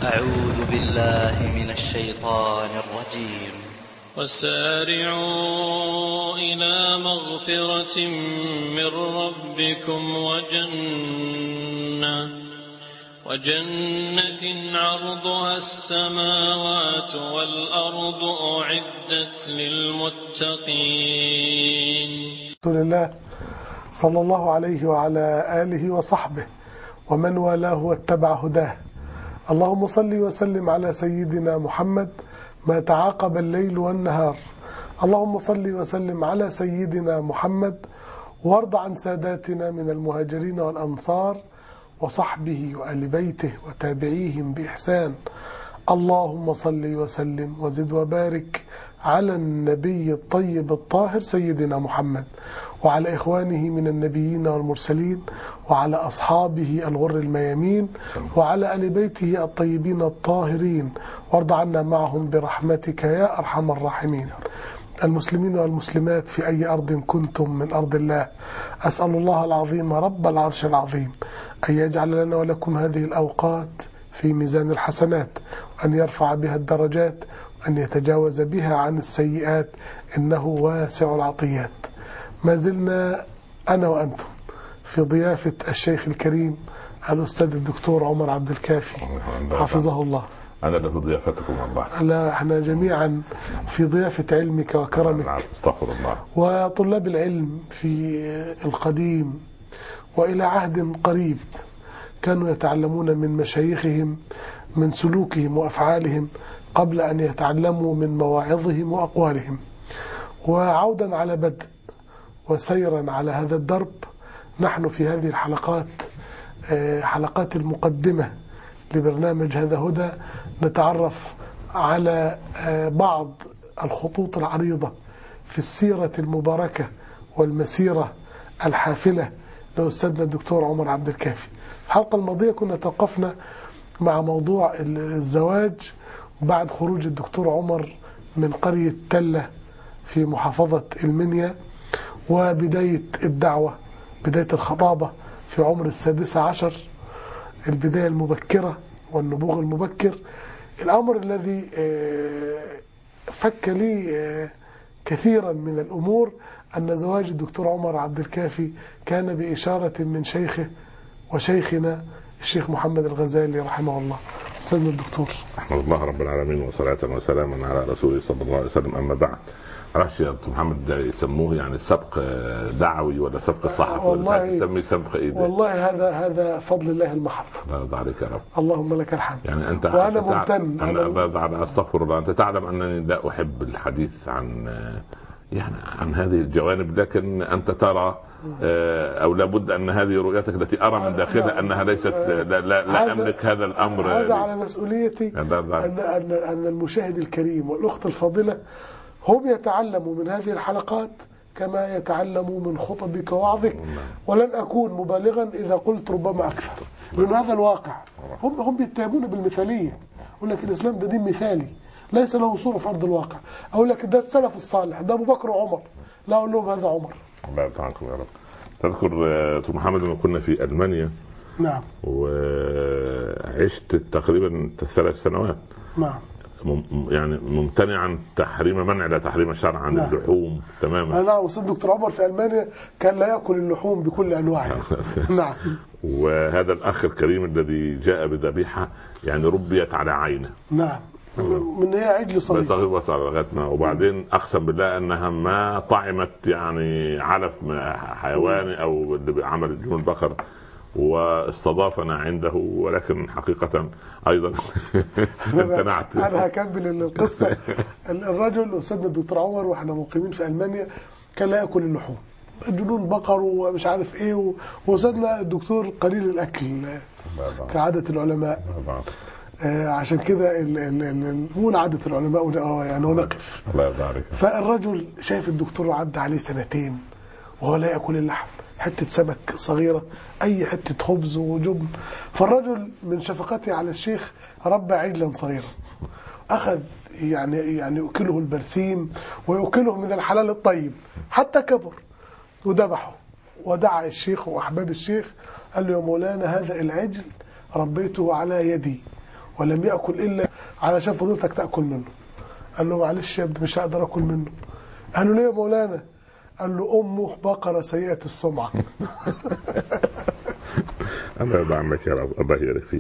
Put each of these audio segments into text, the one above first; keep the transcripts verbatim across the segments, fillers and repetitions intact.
أعوذ بالله من الشيطان الرجيم. وسارعوا إلى مغفرة من ربكم وجنة وجنة عرضها السماوات والأرض أعدت للمتقين. رسول الله صلى الله عليه وعلى آله وصحبه ومن والاه واتبع هداه. اللهم صل وسلم على سيدنا محمد ما تعاقب الليل والنهار. اللهم صل وسلم على سيدنا محمد وارض عن ساداتنا من المهاجرين والأنصار وصحبه وآل بيته وتابعيهم بإحسان. اللهم صل وسلم وزد وبارك على النبي الطيب الطاهر سيدنا محمد وعلى إخوانه من النبيين والمرسلين وعلى أصحابه الغر الميامين وعلى آل بيته الطيبين الطاهرين، وارض عنا معهم برحمتك يا أرحم الراحمين. المسلمين والمسلمات في أي أرض كنتم من أرض الله، أسأل الله العظيم رب العرش العظيم أن يجعل لنا ولكم هذه الأوقات في ميزان الحسنات، وأن يرفع بها الدرجات، وأن يتجاوز بها عن السيئات، إنه واسع العطيات. ما زلنا أنا وأنتم في ضيافة الشيخ الكريم الأستاذ الدكتور عمر عبد الكافي حفظه الله. أنا اللي في ضيافتكم والله. لا، احنا جميعا في ضيافة علمك وكرمك. استغفر الله. وطلاب العلم في القديم وإلى عهد قريب كانوا يتعلمون من مشايخهم من سلوكهم وأفعالهم قبل أن يتعلموا من مواعظهم وأقوالهم. وعودا على بدء وسيرا على هذا الدرب، نحن في هذه الحلقات حلقات المقدمة لبرنامج هذا هدى نتعرف على بعض الخطوط العريضة في السيرة المباركة والمسيرة الحافلة لأستاذنا الدكتور عمر عبد الكافي. الحلقة الماضية كنا توقفنا مع موضوع الزواج بعد خروج الدكتور عمر من قرية تلة في محافظة المنيا، وبداية الدعوة، بداية الخطابة في عمر السادسة عشر، البداية المبكرة والنبوغ المبكر. الأمر الذي فك لي كثيرا من الأمور أن زواج الدكتور عمر عبد الكافي كان بإشارة من شيخه وشيخنا الشيخ محمد الغزالي رحمه الله. أستاذنا الدكتور. أحمد الله رب العالمين وصلاة وسلاما على رسوله صلى الله عليه وسلم. أما بعد، معرفش يا دكتور محمد يسموه يعني سبق دعوي ولا سبق صحفي ولا تسميه سبق ايه؟ والله هذا هذا فضل الله المحض. لا يرضى عليك يا رب. اللهم لك الحمد. يعني انت وانا ممتن. انا استغفر الله. انت تعلم انني لا احب الحديث عن يعني عن هذه الجوانب، لكن انت ترى او لابد ان هذه رؤيتك التي ارى من داخلها انها ليست لا, لا, لا املك هذا الامر. هذا على مسؤوليتي ان ان ان المشاهد الكريم والاخت الفاضله هم يتعلموا من هذه الحلقات كما يتعلموا من خطبك ووعظك، ولن أكون مبالغا إذا قلت ربما أكثر، لأن هذا الواقع. هم هم بيتهمون بالمثالية، يقول لك الإسلام ده دين مثالي ليس له صورة في أرض الواقع، أقول لك ده السلف الصالح، ده أبو بكر وعمر. لا، أقول لهم هذا عمر. الله يرحمكم يا رب. تذكر دكتور محمد لما كنا في ألمانيا؟ نعم. وعشت تقريبا ثلاث سنوات. نعم. يعني ممتنعا تحريم منع لا تحريم شرعا عن اللحوم تماما. انا وصلت دكتور عمر في المانيا كان لا ياكل اللحوم بكل انواعها. نعم. وهذا الاخ الكريم الذي جاء بذبيحه يعني ربيت على عينه. نعم. من هي عجل صغير. وبعدين اقسم بالله انها ما طعمت يعني علف حيواني او اللي عمل جنون بقر، واستضافنا عنده، ولكن حقيقة أيضا امتنعت. أنا هكمل القصة. الرجل أستاذنا الدكتور عمر وإحنا مقيمين في ألمانيا كان لا يأكل اللحوم، جنون بقر ومش عارف إيه، وأستاذنا الدكتور قليل الأكل كعادة العلماء. آه عشان كده نقول عادة العلماء اه يعني ونقف. الله يبارك. فالرجل شايف الدكتور عدى عليه سنتين وهو لا يأكل اللحم، حتة سمك صغيرة، أي حتة خبز وجبن. فالرجل من شفقته على الشيخ ربى عجلا صغيرا، أخذ يعني يعني يأكله البرسيم ويأكله من الحلال الطيب حتى كبر، وذبحه ودعا الشيخ وأحباب الشيخ، قال له يا مولانا هذا العجل ربيته على يدي ولم يأكل إلا علشان فضيلتك تأكل منه. قال له معلش يا ابني مش هقدر أكل منه. قال له ليه يا مولانا؟ قال له أمه بقرة سيئة السمعة. أنا بعملك يا رب الله يبارك فيك.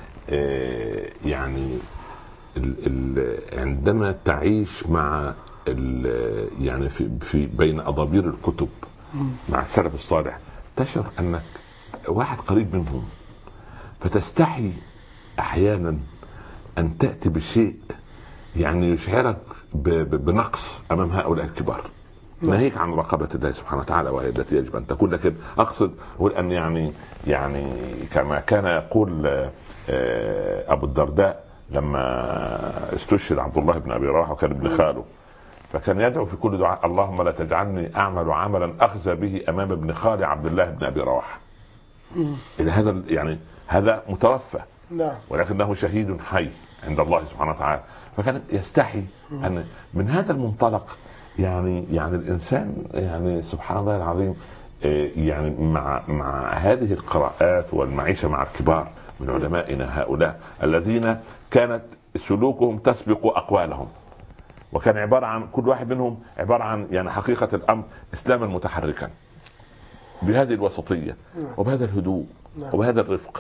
يعني ال ال عندما تعيش مع يعني في, في بين أضابير الكتب مع السلف الصالح تشعر أنك واحد قريب منهم، فتستحي أحيانا أن تأتي بشيء يعني يشعرك بنقص أمام هؤلاء الكبار. ناهيك عن رقابة الله سبحانه وتعالى وهي التي يجب أن تكون، لكن أقصد أقول أن يعني يعني كما كان يقول أبو الدرداء لما استشهد عبد الله بن أبي رواحة وكان ابن خاله، فكان يدعو في كل دعاء اللهم لا تجعلني أعمل عملا أخزى به أمام ابن خالي عبد الله بن أبي رواحة. إلى هذا يعني هذا متوفى ولكنه شهيد حي عند الله سبحانه وتعالى، فكان يستحي أن من هذا المنطلق يعني يعني الإنسان يعني سبحان الله العظيم يعني مع مع هذه القراءات والمعيشة مع الكبار من علمائنا هؤلاء الذين كانت سلوكهم تسبق أقوالهم، وكان عبارة عن كل واحد منهم عبارة عن يعني حقيقة الأمر إسلاما متحركا بهذه الوسطية وبهذا الهدوء وبهذا الرفق.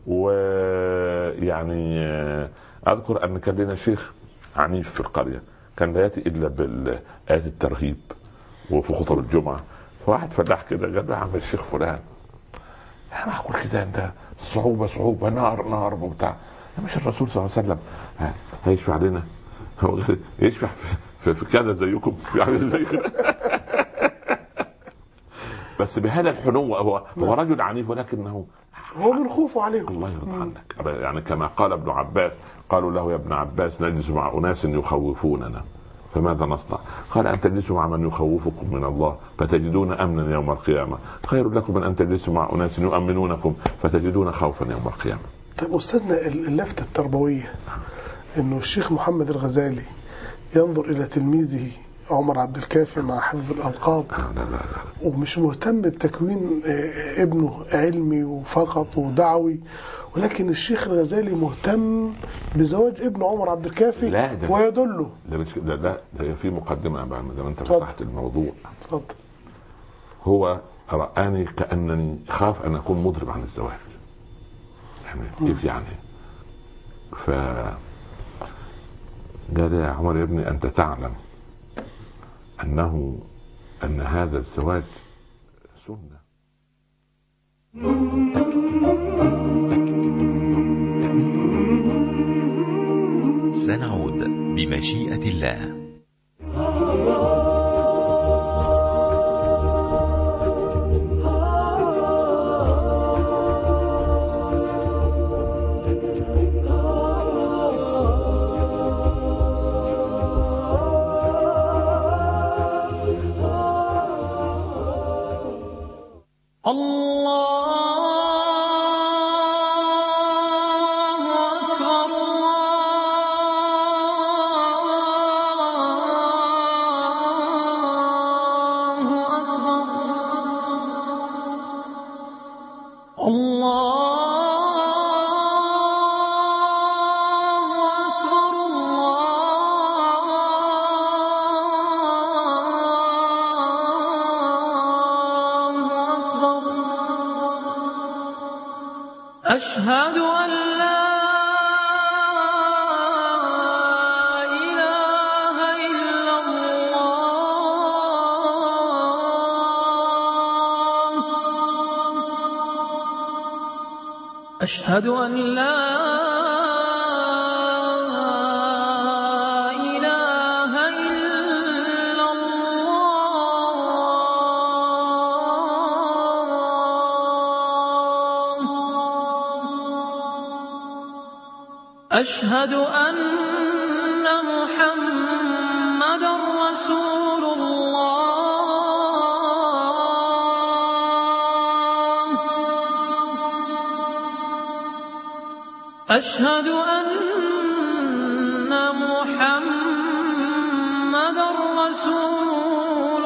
ويعني أذكر أن كان لنا شيخ عنيف في القرية كان لا يأتي إلا بالآيات الترهيب وفي خطب الجمعة، فواحد فلاح كده قال له عم الشيخ فلان أنا أقول كده أنت صعوبة صعوبة نار نار وبتاع، مش الرسول صلى الله عليه وسلم هيشفع علينا؟ هو يشفع في, في كذا زيكم يعني زي كده. بس بهذا الحنو هو هو رجل عنيف ولكنه هو من خوفه عليهم. الله يرضى عنك. يعني كما قال ابن عباس قالوا له يا ابن عباس نجلس مع أناس يخوفوننا فماذا نصنع؟ قال أن تجلسوا مع من يخوفكم من الله فتجدون أمنا يوم القيامة خير لكم من أن تجلسوا مع أناس يؤمنونكم فتجدون خوفا يوم القيامة. طيب أستاذنا اللفتة التربوية إنه الشيخ محمد الغزالي ينظر إلى تلميذه عمر عبد الكافي مع حفظ الألقاب لا لا لا. ومش مهتم بتكوين ابنه علمي وفقط ودعوي، ولكن الشيخ الغزالي مهتم بزواج ابن عمر عبد الكافي لا ده ويدله. ده مش ده لا ده في مقدمة بقى ما انت فتحت الموضوع. اتفضل. هو رآني كأنني خاف أن أكون مضرب عن الزواج يعني كيف يعني؟ ف قال يا عمر يا ابني أنت تعلم أنه أن هذا الزواج سنة. سنعود بمشيئة الله. أشهد أن لا إله إلا الله. أشهد أن لا إله إلا الله. أشهد أن محمدًا رسول الله. أشهد أن محمدًا رسول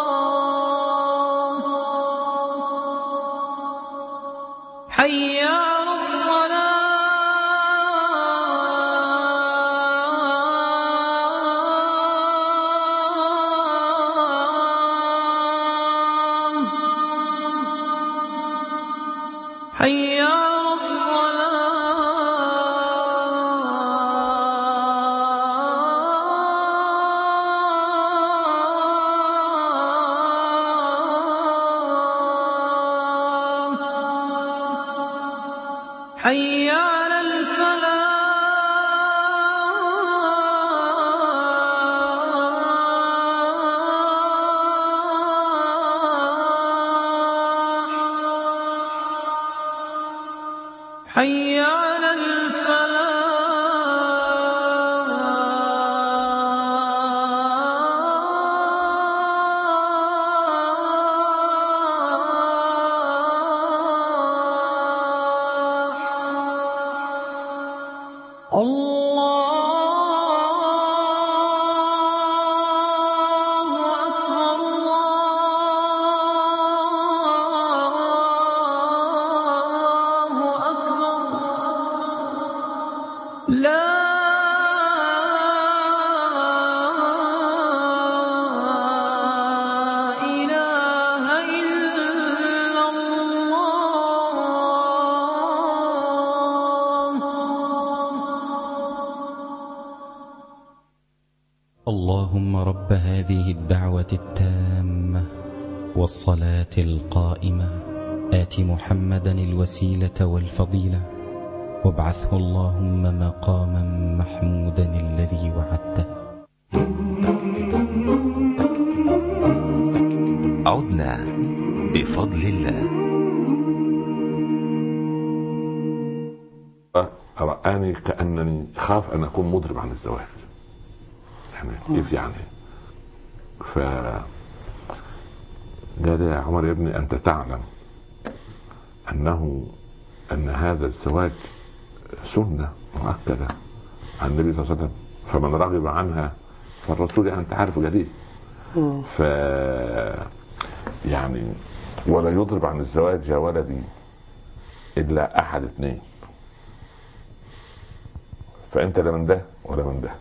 الله. حي حي على الصلاة حي على الفلاح حي على الفلاح الله أكبر الله أكبر لا إله إلا الله. اللهم رب هذه الدعوة التامة والصلاة القائمة آت محمدا الوسيلة والفضيلة وابعثه اللهم مقاما محمودا الذي وعدته. عدنا بفضل الله. رآني كأنني خاف أن أكون مضرب عن الزواج. يعني كيف يعني؟ ف قال يا عمر يا ابني أنت تعلم أنه أن هذا الزواج سنة مؤكدة عن النبي صلى الله عليه وسلم، فمن رغب عنها فالرسول يعني أنت عارف جديد. ف يعني ولا يضرب عن الزواج يا ولدي إلا أحد اثنين، فأنت لا من ده ولا من ده.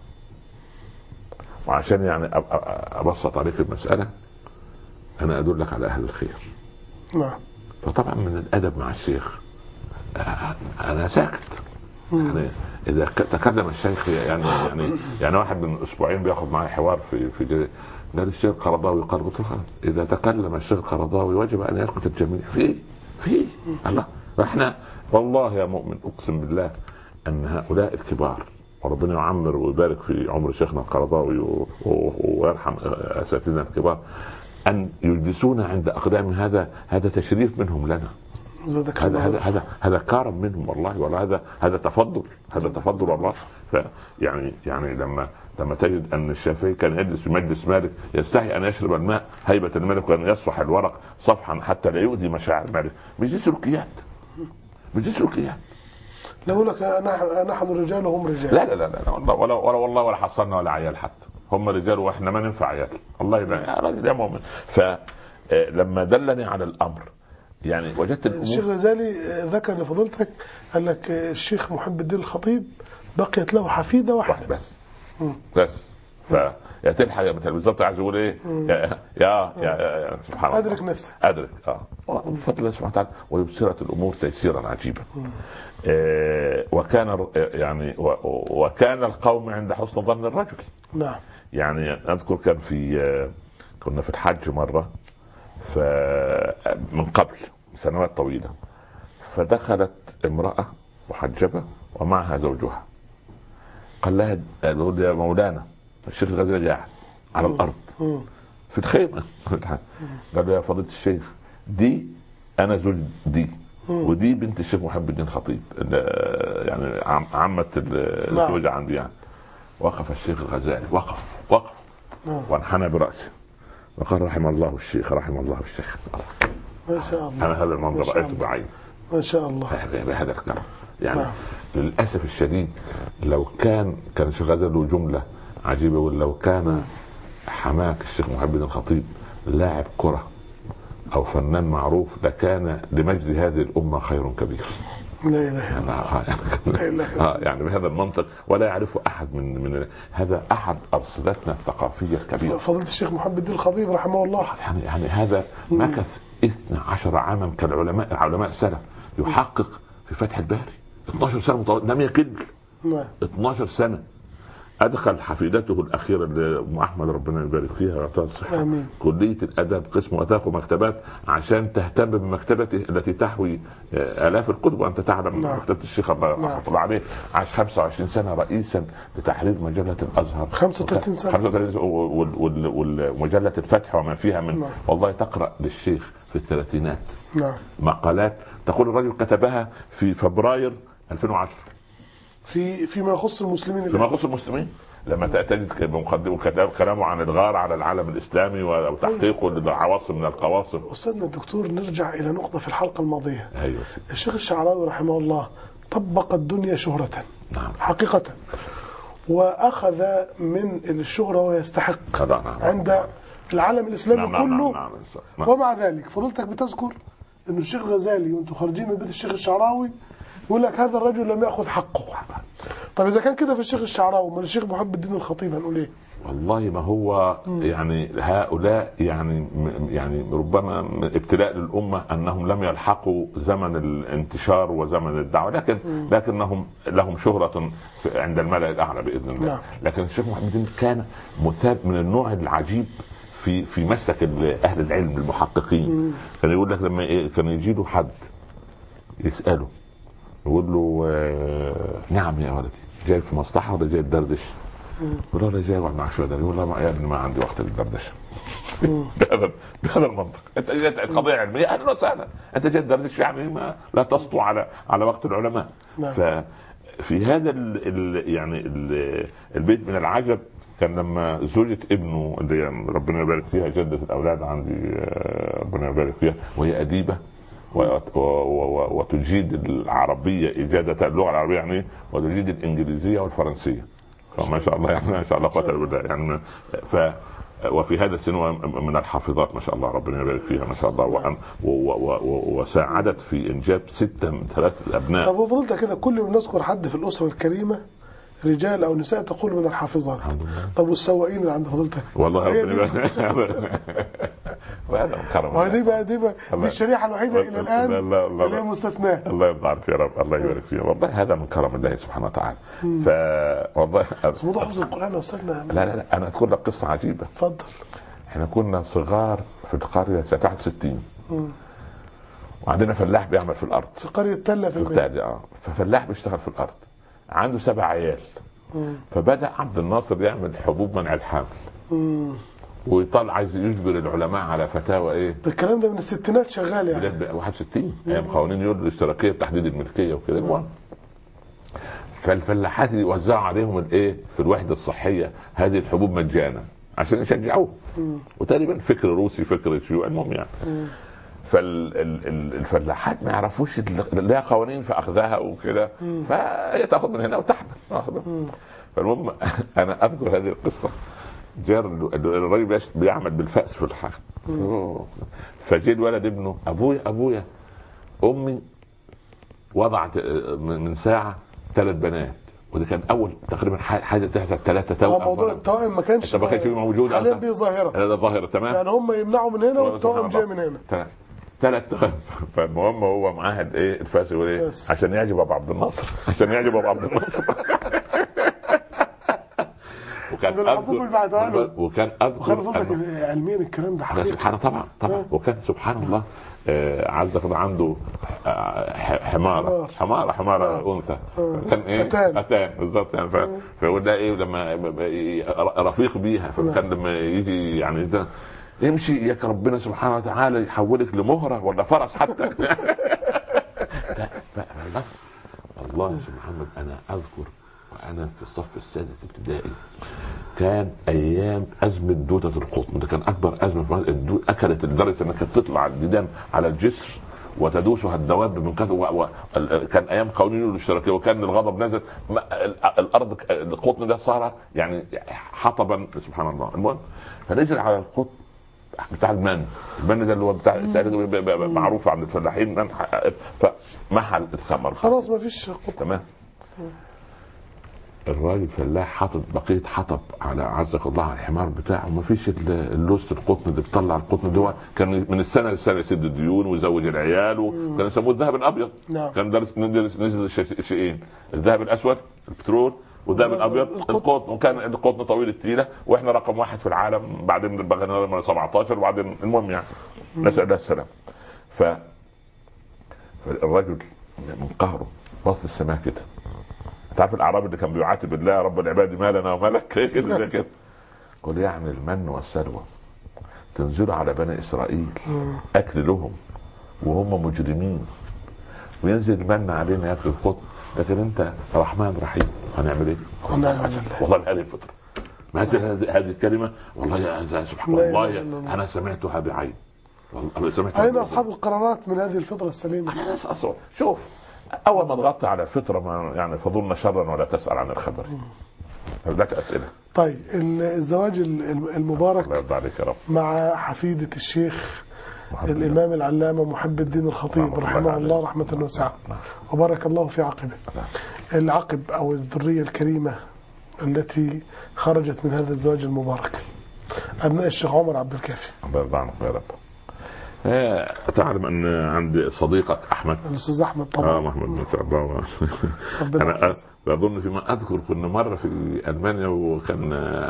وعشان يعني أبسط عليك المسألة أنا أدلك على أهل الخير. نعم. فطبعا من الأدب مع الشيخ أنا ساكت. يعني إذا تكلم الشيخ يعني يعني يعني واحد من أسبوعين بياخد معي حوار في في قال الشيخ القرضاوي قال قلت له إذا تكلم الشيخ القرضاوي وجب أن يسكت الجميع. في في الله. فإحنا والله يا مؤمن أقسم بالله أن هؤلاء الكبار وربنا يعمر ويبارك في عمر شيخنا القرضاوي ويرحم أساتذتنا الكبار أن يجلسونا عند أقدام هذا هذا تشريف منهم لنا. هذا هذا هذا هذا كرم منهم والله، ولا هذا هذا تفضل هذا تفضل والله. فيعني يعني لما لما تجد أن الشافعي كان يجلس في مجلس مالك يستحي أن يشرب الماء هيبة الملك وأن يصفح الورق صفحا حتى لا يؤذي مشاعر مالك. مش دي سلوكيات، مش دي سلوكيات. لو لك نحن رجال وهم رجال. لا لا لا, لا والله ولا ولا والله ولا حصلنا ولا عيال حتى. هم رجال واحنا ما ننفع عيال. الله يبارك يا راجل يا مؤمن. فلما دلني على الامر يعني وجدت الامور. الشيخ غزالي ذكر لفضيلتك قال لك الشيخ محب الدين الخطيب بقيت له حفيده واحده بس م. بس فيا تلحق بالظبط عايز يقول ايه يا يا, يا, يا سبحان الله ادرك نفسك ادرك اه بفضل الله سبحانه وتعالى ويبصرت الامور تيسيرا عجيبا. آه وكان يعني وكان القوم عند حسن ظن الرجل. نعم. يعني اذكر كان في آه كنا في الحج مره فمن قبل سنوات طويله فدخلت امراه محجبه ومعها زوجها قال لها يا مولانا الشيخ الغزالي قاعد على الارض في الخيمه قال له يا فضيله الشيخ دي انا زوج دي ودي بنت الشيخ محب الدين الخطيب يعني عمه الزوجه عندي يعني. وقف الشيخ الغزالي وقف وقف وانحنى براسه وقال رحم الله الشيخ رحم الله الشيخ. ما شاء الله. انا هذا المنظر رايته بعيني ما شاء الله بهذا الكرم يعني. نعم. للاسف الشديد لو كان كان الشيخ الغزالي له جمله عجيبه ولو كان حماك الشيخ محب الدين الخطيب لاعب كره او فنان معروف لكان لمجد هذه الامه خير كبير. لا اله الا الله. يعني بهذا المنطق ولا يعرفه احد من من هذا احد ارصدتنا الثقافيه الكبيره. فضيله الشيخ محب الدين الخطيب رحمه الله يعني يعني هذا مكث اثنا عشر عاما كالعلماء علماء السلف يحقق في فتح الباري اثناشر سنه متواصل لم يكل. نعم. اثناشر سنه. ادخل حفيدته الاخيره اللي ام احمد ربنا يبارك فيها ويعطيها الصحه آمين. كليه الادب قسم وثائق ومكتبات عشان تهتم بمكتبته التي تحوي الاف الكتب. وانت تعلم نعم. مكتبه الشيخ الله رحمه الله عليه عاش خمسة وعشرين سنه رئيسا لتحرير مجله الازهر خمسة وثلاثين سنة خمسة وثلاثين ومجله الفتح وما فيها من نعم. والله تقرا للشيخ في الثلاثينات نعم. مقالات تقول الرجل كتبها في فبراير ألفين وعشرة في فيما يخص المسلمين فيما يخص المسلمين. لما تجد مقدمه كلامه عن الغار على العالم الاسلامي وتحقيقه للعواصم من القواصم. استاذنا الدكتور نرجع الى نقطه في الحلقه الماضيه. ايوه. الشيخ الشعراوي رحمه الله طبق الدنيا شهرة. نعم. حقيقة. واخذ من الشهرة ويستحق نعم. عند العالم الاسلامي نعم. كله. نعم. نعم. نعم. ومع ذلك فضلتك بتذكر انه الشيخ غزالي وانتم خارجين من بيت الشيخ الشعراوي يقول لك هذا الرجل لم ياخذ حقه. طب اذا كان كده في الشيخ الشعراوي من الشيخ محب الدين الخطيب هنقول ايه؟ والله ما هو يعني هؤلاء يعني يعني ربما ابتلاء للامه انهم لم يلحقوا زمن الانتشار وزمن الدعوه، لكن لكنهم لهم شهره عند الملأ الاعلى باذن الله. نعم. لكن الشيخ محمد الدين كان مثاب من النوع العجيب في في مسلك اهل العلم المحققين. كان يقول لك لما إيه كان يجي له حد يساله يقول له آه نعم يا ولدي جاي في مصلحه ولا جاي تدردش؟ يقول له انا جاي اقعد معك شويه. يقول له يا ابني ما عندي وقت للدردشه. بهذا بهذا المنطق. انت جاي قضيه علميه اهلا وسهلا، انت جاي تدردش يعني ما لا تسطو على على وقت العلماء. نعم. ففي هذا ال ال يعني ال البيت من العجب كان لما زوجة ابنه اللي ربنا يبارك فيها جدة الأولاد عندي ربنا يبارك فيها وهي أديبة وتجيد العربية إجادة اللغة العربية يعني وتجيد الإنجليزية والفرنسية ما شاء الله يعني ما شاء الله قوة بالله يعني ف وفي هذا السن من الحافظات ما شاء الله ربنا يبارك فيها ما شاء الله وأن وساعدت في إنجاب ستة من ثلاث أبناء. طب وفضلت كده كل ما نذكر حد في الأسرة الكريمة رجال او نساء تقول من الحافظات. طب والسواقين اللي عند فضيلتك؟ والله ربنا وهذا كرم. وهذه بقى دي بقى دي الشريحه الوحيده الى الان اللي هي مستثناه. الله يرضى عليك يا رب الله يبارك فيها. والله هذا من كرم الله سبحانه وتعالى. ف والله بس موضوع حفظ القران يا استاذنا لا لا لا انا اذكر لك قصه عجيبه. اتفضل. احنا كنا صغار في القريه سنه واحد وستين وعندنا فلاح بيعمل في الارض في قريه تله في البلد اه ففلاح بيشتغل في الارض عنده سبع عيال. مم. فبدأ عبد الناصر يعمل حبوب منع الحمل ويطلع عايز يجبر العلماء على فتاوى ايه ده الكلام ده من الستينات شغال يعني واحد وستين ايام قوانين يقول الاشتراكيه بتحديد الملكيه وكده. المهم فالفلاحات يوزعوا عليهم الايه في الوحده الصحيه هذه الحبوب مجانا عشان يشجعوه وتقريبا فكر روسي فكر شيوعي المهم يعني. فالفلاحات ما يعرفوش لها قوانين في اخذها وكده فهي تاخذ من هنا وتحمل. فالمهم انا اذكر هذه القصه جار الراجل بيعمل بالفأس في الحقل فجاء الولد ابنه ابويا ابويا امي وضعت من ساعه ثلاث بنات ودي كان اول تقريبا حاجه تحصل ثلاثه توأم. موضوع التوأم ما كانش ما كانش موجود حاليا دي ظاهره هذا ظاهره تمام يعني هم يمنعوا من هنا والتوأم جاي من هنا ثلاث. فالمهم هو معاه الايه الفاس يقول ايه عشان يعجب ابو عبد الناصر عشان يعجب ابو عبد الناصر. وكان اذكر وكان اذكر علميا الكلام ده حقيقي سبحان طبعا طبعا وكان سبحان الله آه عز وجل عنده آه حماره حماره حماره انثى كان ايه اتان اتان بالظبط يعني فيقول ده ايه لما رفيق بيها فكان لما يجي يعني ده امشي ياك ربنا سبحانه وتعالى يحولك لمهره ولا فرس حتى. الله يا شيخ محمد انا اذكر وانا في الصف السادس ابتدائي كان ايام ازمه دوده القطن ده كان اكبر ازمه في اكلت لدرجه انها كانت تطلع الديدان على الجسر وتدوسها الدواب من كذا و... كان ايام قوانين الاشتراكيه وكان الغضب نزل الارض القطن ده صار يعني حطبا سبحان الله. المهم فنزل على القطن بتاع المن المن ده اللي هو بتاع معروف عند الفلاحين فمحل اتخمر خلاص ما فيش قطن تمام. الراجل فلاح حاطط بقيه حطب على عزك الله على الحمار بتاعه، ما فيش اللوست القطن اللي بيطلع القطن ده، كان من السنه للسنه يسد الديون ويزوج العيال، وكان يسموه الذهب الابيض. نعم. كان درس نزل شيئين، الذهب الاسود البترول والذهب الابيض القطن، وكان القطن طويل التيله، واحنا رقم واحد في العالم، بعدين بقينا سبعتاشر، وبعدين المهم يعني نسال الله السلام. ف فالرجل من قهره بص السماء كده، تعرف الاعرابي اللي كان بيعاتب الله رب العباد ما لنا وملك كده زي كده، قل يعني المن والسلوى تنزل على بني اسرائيل اكل لهم وهم مجرمين، وينزل المن علينا ياكل القطن، لكن انت رحمن رحيم هنعمل ايه؟ والله هذه الفطره، ما هذه هذه الكلمه والله يا سبحان الله انا سمعتها بعين. والله سمعتها. اين اصحاب القرارات من هذه الفطره السليمه؟ انا أصور. شوف، اول ما تغطي على الفطره ما يعني فضلنا شرا ولا تسال عن الخبر. لك اسئله. طيب الزواج المبارك الله يرضى عليك يا رب مع حفيده الشيخ الامام العلامه محب الدين الخطيب رحمه الله رحمه واسعه وبارك الله في عقبه. العقب او الذريه الكريمه التي خرجت من هذا الزواج المبارك ابناء الشيخ عمر عبد الكافي. الله يرضى عنك يا رب. تعلم ان عندي صديقك احمد الاستاذ احمد طبعا. اه محمد ما شاء الله. انا اظن فيما اذكر كنا مره في المانيا، وكان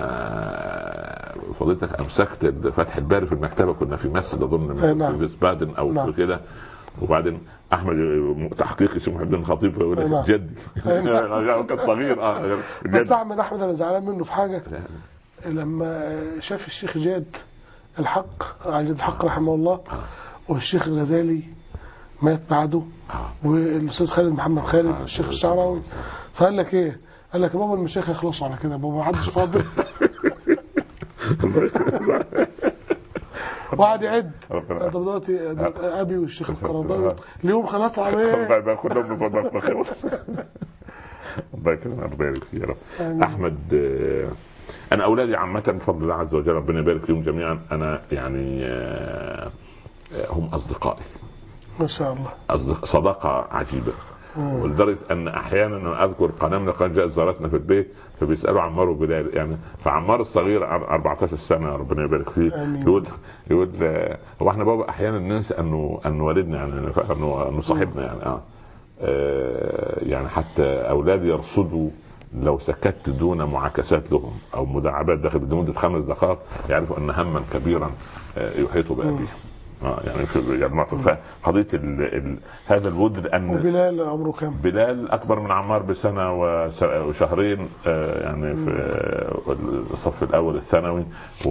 فضيلتك امسكت فتح الباري في المكتبه، كنا في مسجد اظن في فيسبادن او نعم. كده، وبعدين احمد تحقيق اسمه محب الخطيب يقول لك نعم. جدي كان صغير اه بس احمد احمد انا زعلان منه في حاجه، لما شاف الشيخ جاد الحق عجد الحق رحمه الله والشيخ الغزالي مات بعده والاستاذ خالد محمد خالد الشيخ الشعراوي، فقال لك ايه؟ قال لك يا بابا المشايخ يخلصوا على كده، بابا ما حدش فاضل. وقعد يعد. طب دلوقتي ابي والشيخ القرضاوي اليوم خلاص على ايه؟ كلهم بفضل الله يكرمك ويبارك فيك يا رب. احمد انا اولادي عامه بفضل الله عز وجل ربنا يبارك فيهم جميعا، انا يعني هم اصدقائي ما شاء الله، أصدق... صداقه عجيبه. ولدرجه ان احيانا انا اذكر قناه من القنوات جاءت زارتنا في البيت، فبيسالوا عمار وبلال يعني، فعمار الصغير أربعتاشر سنه ربنا يبارك فيه آمين. يقول يقول هو احنا بابا احيانا ننسى انه انه والدنا يعني انه انه صاحبنا يعني اه يعني حتى اولادي يرصدوا لو سكت دون معاكسات لهم او مداعبات داخل لمده خمس دقائق يعرفوا ان هما كبيرا يحيط بابيهم. اه يعني في يعني قضيه ال ال هذا الود لان وبلال عمره كم؟ بلال اكبر من عمار بسنه وشهرين آه يعني في الصف الاول الثانوي،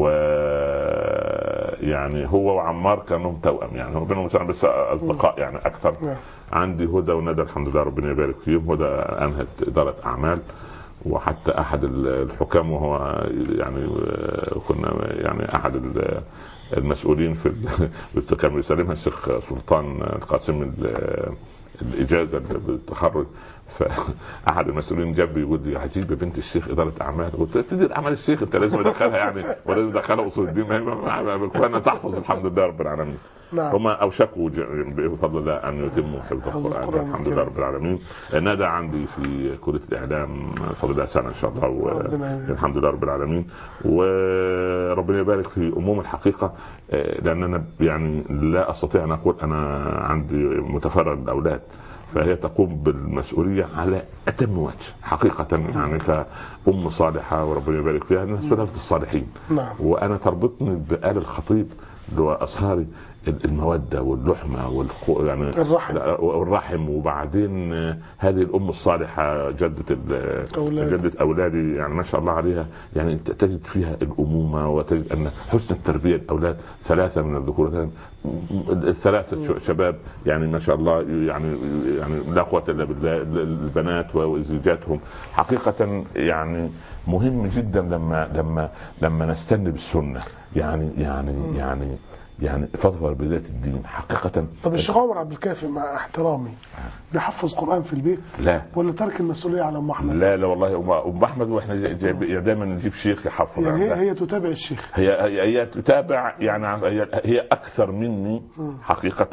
ويعني هو وعمار كانوا توأم يعني هو بينهم سنه بس اصدقاء يعني اكثر. عندي هدى وندى الحمد لله ربنا يبارك فيهم، هدى انهت اداره اعمال، وحتى احد الحكام وهو يعني كنا يعني احد المسؤولين في كان بيسلمها الشيخ سلطان القاسم الاجازه بالتخرج، فاحد المسؤولين جاب يقول لي عجيبه بنت الشيخ اداره اعمال، قلت له تدير اعمال الشيخ انت لازم تدخلها يعني ولازم تدخلها اصول الدين، كنا تحفظ الحمد لله رب العالمين. نعم. هم اوشكوا بفضل الله ان يتموا حفظ القران الحمد لله رب العالمين. ندى عندي في كليه الاعلام فضل الله سنه ان شاء الله والحمد لله رب العالمين، وربنا يبارك في اموم الحقيقه، لان انا يعني لا استطيع ان اقول انا عندي متفرغ الاولاد، فهي تقوم بالمسؤوليه على اتم وجه حقيقه يعني كأم صالحه وربنا يبارك فيها، الناس سلاله الصالحين. نعم. وانا تربطني بآل الخطيب واصهاري الموده واللحمه والخو يعني الرحم والرحم وبعدين هذه الام الصالحه جده أولاد. جده اولادي يعني ما شاء الله عليها، يعني انت تجد فيها الامومه وتجد ان حسن التربيه الاولاد ثلاثه من الذكورتين الثلاثه شباب يعني ما شاء الله يعني يعني لا قوه الا بالله، البنات وزوجاتهم حقيقه يعني مهم جدا لما لما لما نستنى بالسنه يعني يعني يعني يعني فضفر بذات الدين حقيقه. طب الشيخ عمر عبد الكافي مع احترامي بيحفظ قرآن في البيت؟ لا. ولا ترك المسؤوليه على ام احمد؟ لا لا والله ام احمد واحنا دائما نجيب شيخ يحفظ يعني هي, هي تتابع الشيخ، هي هي, هي تتابع يعني هي, هي اكثر مني حقيقه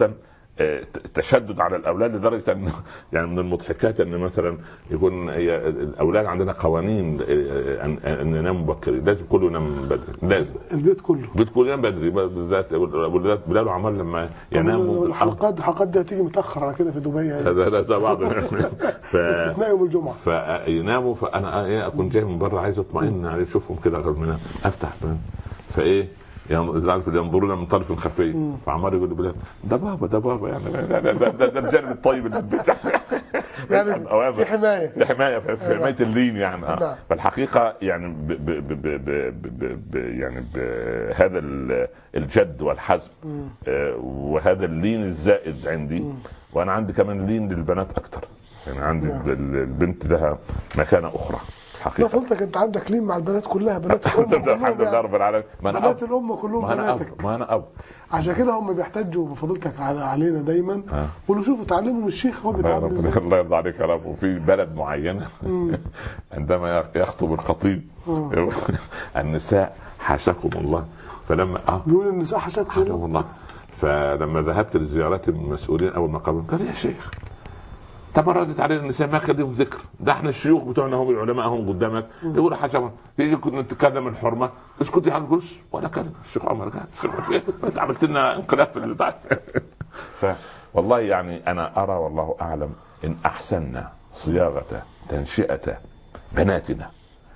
تشدد على الاولاد لدرجه ان يعني من المضحكات ان مثلا يكون هي الاولاد عندنا قوانين ان ان يناموا بكري، لازم كله ينام بدري، لازم البيت كله البيت كله ينام بدري، بالذات ولاد بلال وعمار لما يناموا. الحلقات الحلقات دي هتيجي متاخر على كده في دبي هذا هذا زي بعض ف... استثناء يوم الجمعه فيناموا، فانا اكون جاي من بره عايز اطمئن عليه اشوفهم كده قبل ما انام، افتح فايه ينظرون من طرف خفي، فعمار يقول لي ده بابا ده بابا يعني ده ده ده, ده الجانب الطيب اللي بتاع يعني في حمايه في حمايه في حمايه اللين يعني. آه. فالحقيقه يعني ب ب ب ب ب ب يعني بهذا الجد والحزم آه وهذا اللين الزائد عندي، وانا عندي كمان لين للبنات اكتر، يعني عندي البنت لها مكانه اخرى حقيقة. لا فضلك انت عندك لين مع البنات كلها، بنات الام الحمد لله رب العالمين. بنات الام كلهم بناتك، ما انا اب عشان كده هم بيحتاجوا بفضلتك على علينا دايما. قولوا شوفوا تعلموا من الشيخ هو بيتعامل ازاي. الله يرضى عليك يا رب. وفي بلد معينه عندما يخطب الخطيب النساء حاشاكم الله، فلما اه بيقول النساء حاشاكم الله، فلما ذهبت لزيارات المسؤولين اول ما قابلوا قال يا شيخ طب ردت علينا النساء ما كان لهم ذكر، ده احنا الشيوخ بتوعنا هم العلماء هم قدامك يقولوا حاجه يجي كنا نتكلم الحرمه اسكت يا عم ولا كلمه. الشيخ عمر قال انت عملت لنا انقلاب في البتاع. ف والله يعني انا ارى والله اعلم ان احسننا صياغه تنشئه بناتنا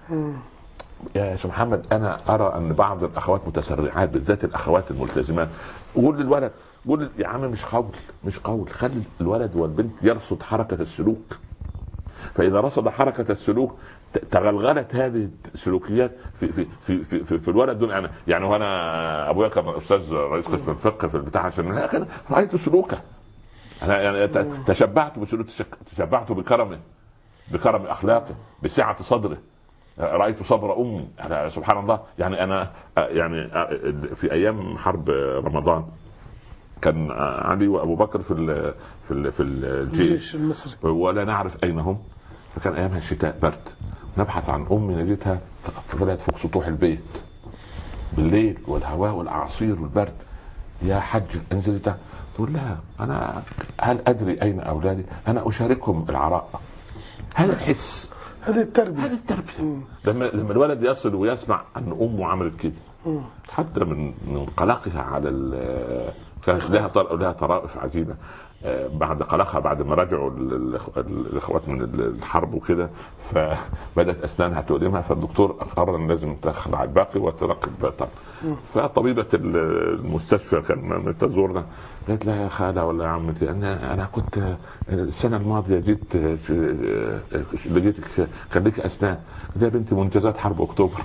يا شيخ محمد، انا ارى ان بعض الاخوات متسرعات بالذات الاخوات الملتزمات، قول للولد قول يا عم مش قول مش قول خلي الولد والبنت يرصد حركه السلوك، فاذا رصد حركه السلوك تغلغلت هذه السلوكيات في في في في, في, في الولد دون انا يعني. وانا ابويا كان استاذ رئيس قسم الفقه في البتاع، عشان كده رايت سلوكه انا يعني تشبعت بسلوك، تشبعت بكرمه بكرم اخلاقه بسعه صدره، رأيت صبر أمي. أنا سبحان الله يعني أنا يعني في أيام حرب رمضان كان علي وأبو بكر في ال في ال في الجيش المصري ولا نعرف أين هم، فكان أيامها الشتاء برد، نبحث عن أمي نجدها طلعت فوق سطوح البيت بالليل والهواء والأعاصير والبرد، يا حج انزلي تحت. تقول لها أنا هل أدري أين أولادي؟ أنا أشاركهم العراء. هذا الحس، هذه التربية، هذه التربية. لما لما الولد يصل ويسمع أن أمه عملت كده، حتى من من قلقها على كانت لها لها طرائف عجيبة بعد قلقها بعد ما رجعوا الإخوات من الحرب وكده، فبدأت أسنانها تؤلمها، فالدكتور قرر أن لازم تخلع الباقي وتركب طب. فطبيبة المستشفى كان تزورنا قالت لها يا خالة ولا يا عمتي أنا أنا كنت السنة الماضية جيت لقيتك كان لك أسنان. يا بنتي منجزات حرب أكتوبر.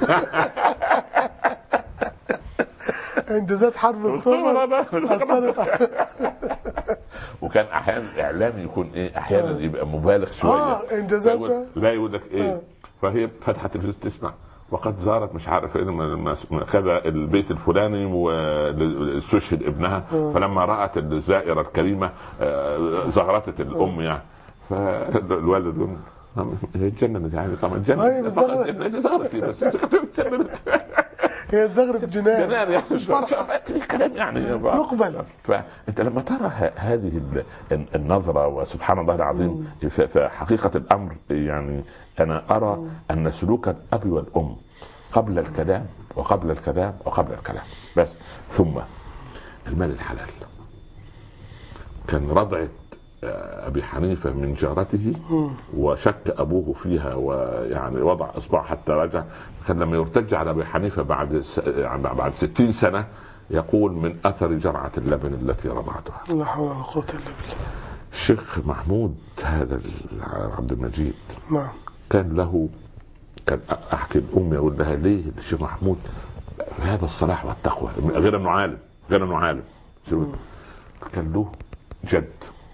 انجازات حرب اكتوبر اثرت. وكان احيانا اعلامي يكون ايه احيانا يبقى مبالغ شويه اه انجازات لا يقول لك ايه آه. فهي فتحت التلفزيون تسمع وقد زارت مش عارف ايه كذا البيت الفلاني واستشهد ابنها آه. فلما رأت الزائرة الكريمة زغرتت الام يعني، فالوالد يقول هي اتجننت يعني طبعا اتجننت زغرت بس هي زغرة جنان جنان يعني مش فرحة الكلام يعني يقبل. فأنت لما ترى هذه النظرة وسبحان الله العظيم في حقيقة الأمر يعني أنا أرى أن سلوك الأب والأم قبل الكلام وقبل الكلام وقبل الكلام بس ثم المال الحلال. كان رضعة أبي حنيفة من جارته وشك أبوه فيها ويعني وضع إصبع حتى رجع، كان لما يرتج على أبي حنيفة بعد بعد ستين سنة يقول من أثر جرعة اللبن التي رضعتها. لا حول ولا قوة إلا بالله. الشيخ محمود هذا عبد المجيد نعم كان له كان أحكي لأمي أقول لها ليه الشيخ محمود هذا الصلاح والتقوى غير إنه عالم غير إنه عالم كان له جد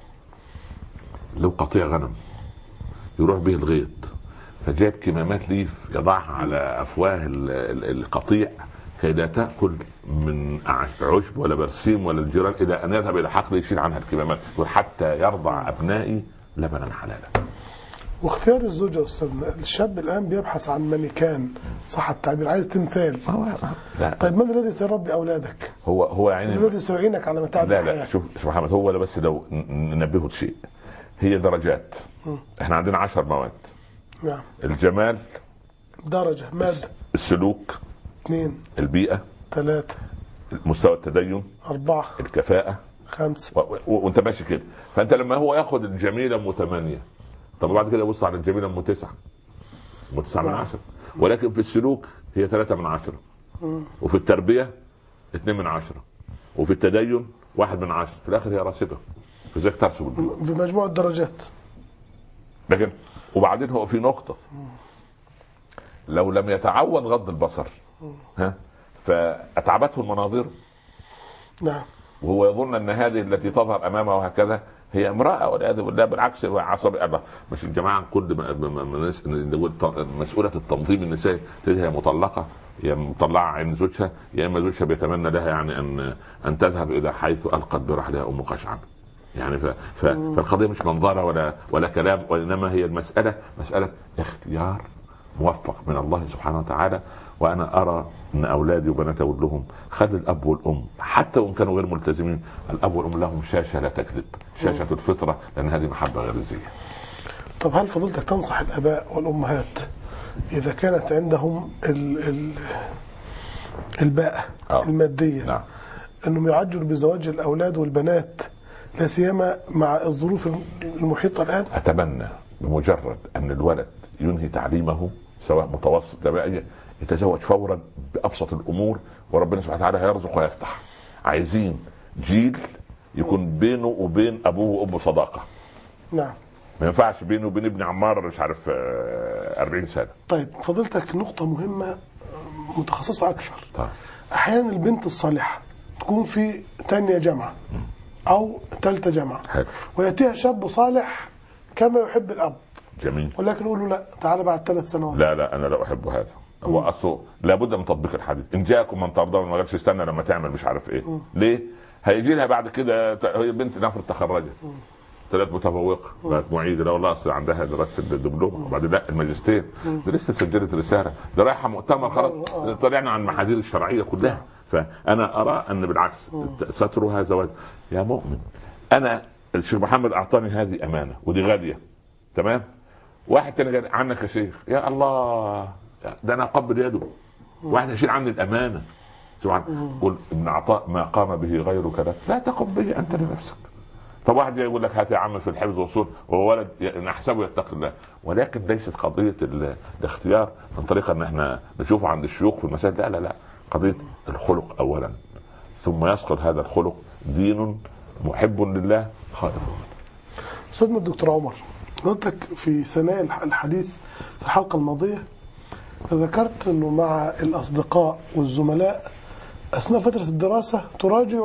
له قطيع غنم يروح به الغيط، فجاب كمامات ليف يضعها على أفواه القطيع كي لا تأكل من عشب ولا برسيم ولا الجيران إلى أن يذهب إلى حقل يشيل عنها الكمامات حتى يرضع أبنائي لبنا حلالا. واختيار الزوجة أستاذنا، الشاب الآن بيبحث عن مانيكان، صح التعبير، عايز تمثال. لا. طيب من الذي سيربي أولادك؟ هو هو يعني من الذي سيعينك على متاع لا الحياة؟ لا شوف شوف محمد، هو بس لو ننبهه شيء، هي درجات. م. احنا عندنا عشر مواد. نعم. الجمال درجة، مادة. السلوك اثنين. البيئة ثلاثة. مستوى التدين أربعة. الكفاءة خمسة. وانت ماشي كده. فانت لما هو ياخد الجميلة ام ثمانية، طب بعد كده يبص على الجميلة ام تسعة، ام تسعة من عشرة. ولكن في السلوك هي ثلاثة من عشرة، وفي التربية اثنين من عشرة، وفي التدين واحد من عشرة. في الاخر هي راسبة في ذلك ترسب بمجموع الدرجات. لكن وبعدين هو في نقطة، لو لم يتعود غض البصر ها فأتعبته المناظر. نعم. وهو يظن ان هذه التي تظهر امامه وهكذا هي امرأة، والعياذ بالله. بالعكس هو عصبي. الله مش الجماعة كل مسؤولة التنظيم النسائي هي مطلقة، هي مطلعة عين زوجها، يا اما زوجها بيتمنى لها يعني ان ان تذهب الى حيث القت برحلها ام قشعر. يعني ف... ف... فالقضية مش منظرة ولا ولا كلام، وانما هي المسألة مسألة اختيار موفق من الله سبحانه وتعالى. وانا ارى ان اولادي وبناتي اقول لهم خلي الاب والام حتى وان كانوا غير ملتزمين، الاب والام لهم شاشه لا تكذب، شاشه الفطره، لان هذه محبه غريزيه. طب هل فضلتك تنصح الاباء والامهات اذا كانت عندهم ال ال الباءة أوه. الماديه نعم. انهم يعجلوا بزواج الاولاد والبنات، لا سيما مع الظروف المحيطه الان؟ اتمنى بمجرد ان الولد ينهي تعليمه سواء متوسط ابتدائي يتزوج فورا بأبسط الأمور، وربنا سبحانه وتعالى هيرزق ويفتح. عايزين جيل يكون بينه وبين أبوه وأمه صداقة. نعم. ما ينفعش بينه وبين ابن عمار مش عارف أربعين سنة. طيب فضلتك نقطة مهمة متخصصة أكثر. طيب. أحيانا البنت الصالحة تكون في تانية جامعة أو ثالثة جامعة، حلو. ويأتيها شاب صالح كما يحب الأب. جميل. ولكن يقول له لا تعال بعد ثلاث سنوات. لا لا أنا لا أحب هذا. هو أصله لابد من تطبيق الحديث. إن جاءكم من ترضون ما قالش استنى لما تعمل مش عارف إيه. م. ليه؟ هيجي لها بعد كده هي بنت نفر تخرجت ثلاث متفوقة بقت معيدة، لا والله أصل عندها دراسة الدبلوم وبعدين لا الماجستير، ده لسه سجلت رسالة، ده رايحة مؤتمر خلاص طلعنا عن المحاذير الشرعية كلها. فأنا أرى أن بالعكس سترها زواج. يا مؤمن أنا الشيخ محمد أعطاني هذه أمانة ودي غالية، تمام؟ واحد تاني قال عنك يا شيخ، يا الله ده انا اقبل يده. واحد يشيل عني الامانه سبحان. قل ابن عطاء ما قام به غيرك لا, لا تقم به انت لنفسك. طب واحد يقول لك هات يا عم في الحفظ والصول وهو ولد نحسبه يتقي الله، ولكن ليست قضيه الاختيار من طريقه ان احنا نشوفه عند الشيوخ في المساجد، لا لا لا، قضيه الخلق اولا ثم يسقط هذا الخلق دين محب لله خائف. استاذنا الدكتور عمر، قلتك في ثناء الحديث في الحلقة الماضية ذكرت أنه مع الأصدقاء والزملاء أثناء فترة الدراسة تراجع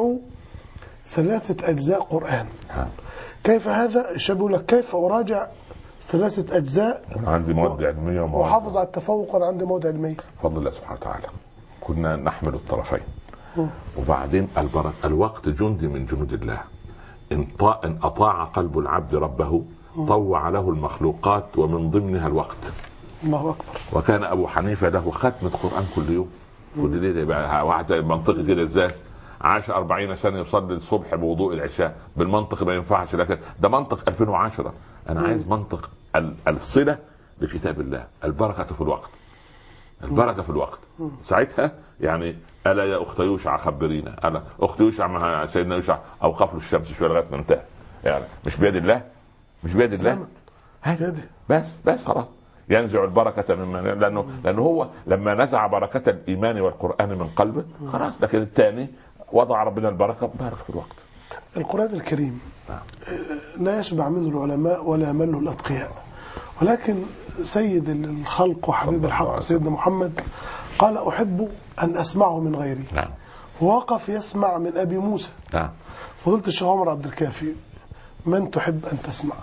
ثلاثة أجزاء قرآن. كيف هذا؟ الشاب يقول لك كيف أراجع ثلاثة أجزاء عندي مواد علمية وحافظ على التفوق وأنا عندي مواد علمية؟ فضل الله سبحانه وتعالى كنا نحمل الطرفين. وبعدين البركة الوقت جندي من جنود الله. إن أطاع قلب العبد ربه طوع له المخلوقات ومن ضمنها الوقت. الله أكبر. وكان أبو حنيفة له ختمة قرآن كل يوم كل ليلة. يبقى واحد منطقي كده ازاي؟ عاش أربعين سنة يصلي الصبح بوضوء العشاء، بالمنطق ما ينفعش، لكن ده منطق ألفين وعشرة. أنا م. عايز منطق الصلة بكتاب الله، البركة في الوقت، البركة في الوقت. م. ساعتها يعني ألا يا أخت يوشع خبرينا، ألا أخت يوشع مع سيدنا يوشع أوقف له الشمس شوية لغاية ما انتهى. يعني مش بيد الله، مش بيد الله هذا بس بس خلاص ينزع البركة مما، لأنه لأنه هو لما نزع بركة الإيمان والقرآن من قلبه خلاص. لكن الثاني وضع ربنا البركة بارك في الوقت. القرآن الكريم لا يشبع منه العلماء ولا يمله الأتقياء، ولكن سيد الخلق وحبيب الحق سيدنا محمد قال أحب أن أسمعه من غيري. نعم. ووقف يسمع من أبي موسى. نعم. فضلت الشيخ عمر عبد الكافي، من تحب أن تسمع؟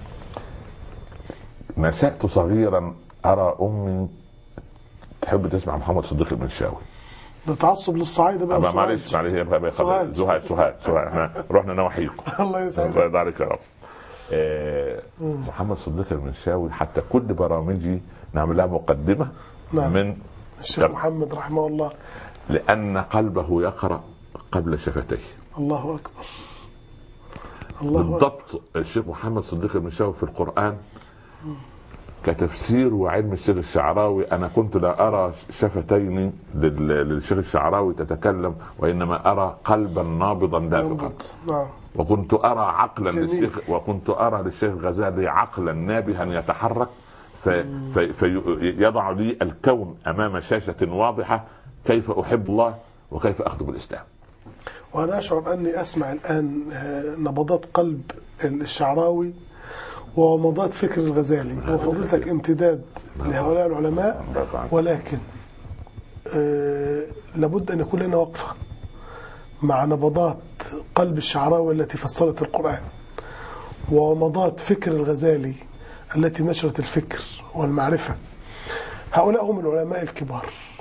نشأت صغيرا أرى أمي تحب تسمع محمد صديق المنشاوي. ده تعصب للصعايدة بقى. معلش معلش هي بقى زهاد زهاد زهاد احنا رحنا نواحيكم. الله يسعدك. الله يبارك يا رب. آه محمد صديق المنشاوي حتى كل برامجي نعمل لها مقدمة نعم. من الشيخ محمد رحمه الله، لأن قلبه يقرأ قبل شفتيه. الله أكبر الله بالضبط. أكبر. الشيخ محمد صديق المنشاوي في القرآن كتفسير وعلم الشيخ الشعراوي أنا كنت لا أرى شفتين للشيخ الشعراوي تتكلم، وإنما أرى قلبا نابضا دابقا. نعم. وكنت أرى عقلا جميل. للشيخ وكنت أرى للشيخ الغزالي عقلا نابها يتحرك فيضع في لي الكون أمام شاشة واضحة كيف أحب الله وكيف أخدم الإسلام. وأنا أشعر أني أسمع الآن نبضات قلب الشعراوي ونبضات فكر الغزالي، وفضيلتك امتداد لهؤلاء العلماء، ولكن آه لابد أن يكون لنا وقفة مع نبضات قلب الشعراوي التي فسرت القرآن، ونبضات فكر الغزالي التي نشرت الفكر والمعرفة. هؤلاء هم العلماء الكبار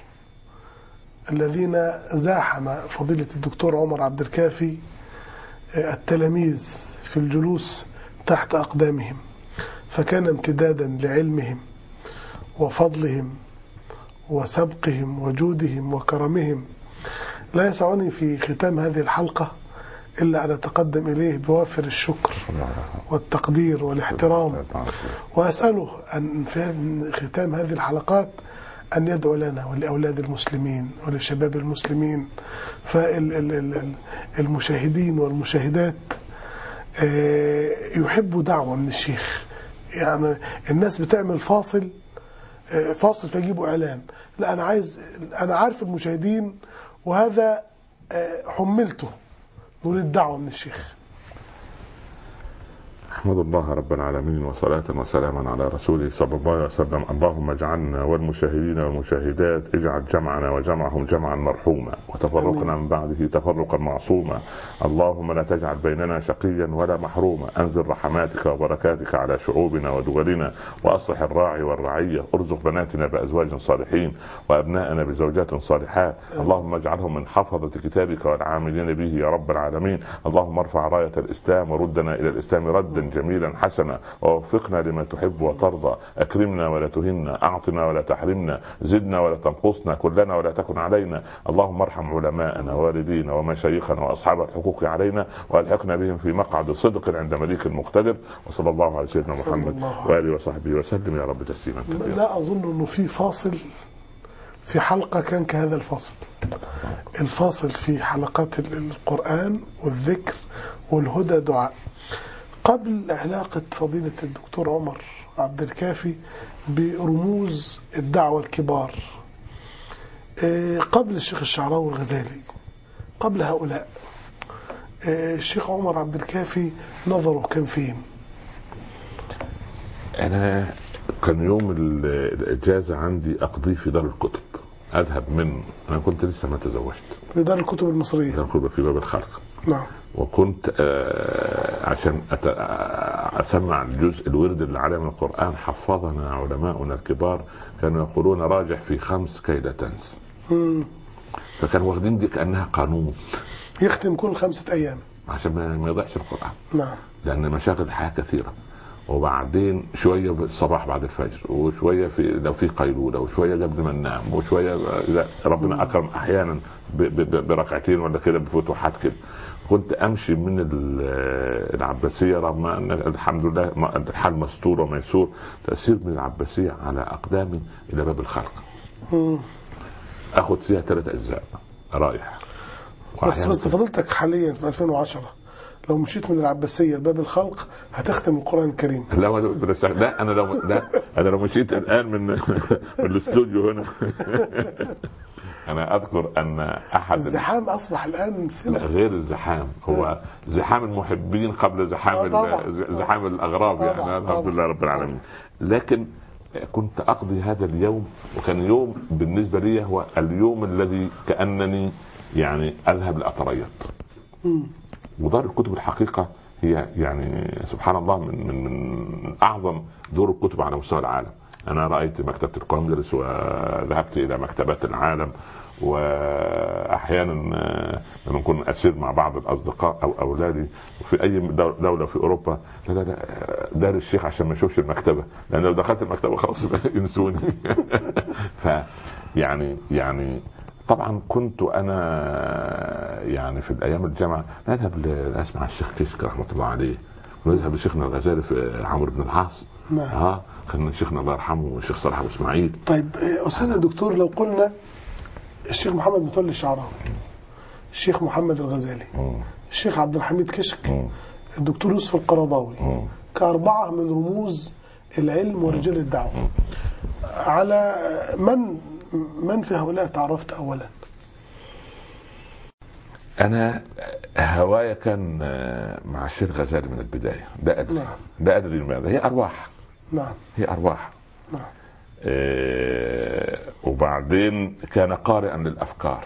الذين زاحم فضيلة الدكتور عمر عبد الكافي التلاميذ في الجلوس تحت أقدامهم، فكان امتدادا لعلمهم وفضلهم وسبقهم وجودهم وكرمهم. لا يسعني في ختام هذه الحلقة إلا أن أتقدم إليه بوافر الشكر والتقدير والاحترام، وأسأله أن في ختام هذه الحلقات أن يدعو لنا ولأولاد المسلمين ولشباب المسلمين، فالمشاهدين والمشاهدات يحبوا دعوة من الشيخ. يعني الناس بتعمل فاصل فاصل فيجيبوا إعلان، لا أنا عايز، أنا عارف المشاهدين وهذا حملته، نريد دعوة من الشيخ. أحمد الله رب العالمين وصلاة وسلاما على رسوله صلى الله عليه وسلم. اللهم اجعلنا والمشاهدين والمشاهدات اجعل جمعنا وجمعهم جمعا مرحوما وتفرقنا من بعده تفرقا معصوما. اللهم لا تجعل بيننا شقيا ولا محروما. أنزل رحماتك وبركاتك على شعوبنا ودولنا، وأصلح الراعي والرعية. ارزق بناتنا بأزواج صالحين وأبناءنا بزوجات صالحات. اللهم اجعلهم من حفظة كتابك والعاملين به يا رب العالمين. اللهم ارفع راية الإسلام وردنا إلى الإسلام ردا جميلا حسنا، ووفقنا لما تحب وترضى. أكرمنا ولا تهنا، أعطنا ولا تحرمنا، زدنا ولا تنقصنا، كلنا ولا تكن علينا. اللهم ارحم علماءنا ووالدينا ومشايخنا وأصحاب الحقوق علينا، والحقنا بهم في مقعد صدق عند مليك مقتدر. وصلى الله على سيدنا محمد وآله وصحبه وسلم يا رب تسليما كثيرا. لا أظن أنه في فاصل في حلقة كان كهذا الفاصل. الفاصل في حلقات القرآن والذكر والهدى دعاء. قبل علاقة فضيلة الدكتور عمر عبد الكافي برموز الدعوة الكبار، قبل الشيخ الشعراوي والغزالي، قبل هؤلاء، الشيخ عمر عبد الكافي نظره كان فين؟ أنا كان يوم الإجازة عندي أقضي في دار الكتب، أذهب من أنا كنت لسه ما تزوجت في دار الكتب المصرية، دار الكتب في باب الخلق. نعم. وكنت آه عشان أسمع الجزء الورد اللي عليه من القرآن حفظنا علماؤنا الكبار كانوا يقولون راجع في خمس كي لا تنس. فكانوا واخدين دي كأنها قانون يختم كل خمسة أيام عشان ما يضيعش القرآن. نعم. لأن مشاغل الحياة كثيرة، وبعدين شوية بالصباح بعد الفجر، وشوية في لو في قيلولة، وشوية قبل ما ننام، وشوية ربنا أكرم أحيانا بركعتين ولا كده بفتوحات كده. كنت أمشي من العباسية رغم أن الحمد لله الحال مستور وميسور، تأثير من العباسية على أقدامي إلى باب الخلق. أخذ فيها ثلاث أجزاء رايح. بس بس فضلتك حاليا في ألفين وعشرة لو مشيت من العباسية لباب الخلق هتختم القرآن الكريم. لا لا أنا لو لا أنا لو مشيت الآن من من الاستوديو هنا أنا أذكر أن أحد الزحام أصبح الآن سنة. غير الزحام، هو زحام المحبين قبل زحام زحام الأغراب يعني. الحمد لله رب العالمين. لكن كنت أقضي هذا اليوم، وكان يوم بالنسبة لي هو اليوم الذي كأنني يعني أذهب لأتريض. ودار الكتب الحقيقة هي يعني سبحان الله من من من أعظم دور الكتب على مستوى العالم. انا رايت مكتبه الكونغرس وذهبت الى مكتبات العالم، واحيانا لما نكون اسير مع بعض الاصدقاء او اولادي في اي دوله في اوروبا، لا لا لا دار الشيخ عشان ما اشوفش المكتبه، لان لو دخلت المكتبه خلاص ينسوني. ف يعني يعني طبعا كنت انا يعني في الايام الجامعه نذهب اسمع الشيخ كشك رحمه الله عليه، ونذهب لشيخنا الغزالي في عمرو بن العاص. نعم. اه كان شيخنا الله يرحمه الشيخ صالح ابو اسماعيل. طيب استاذنا الدكتور، لو قلنا الشيخ محمد متولي الشعراوي، الشيخ محمد الغزالي، مم. الشيخ عبد الحميد كشك، مم. الدكتور يوسف القرضاوي، مم. كأربعة من رموز العلم ورجال الدعوة، على من من في هؤلاء تعرفت أولا؟ انا هوايا كان مع الشيخ غزالي من البدايه، ده ادري. نعم. ده ادري لماذا، هي ارواح. نعم. هي ارواح. نعم. إيه وبعدين كان قارئا للافكار.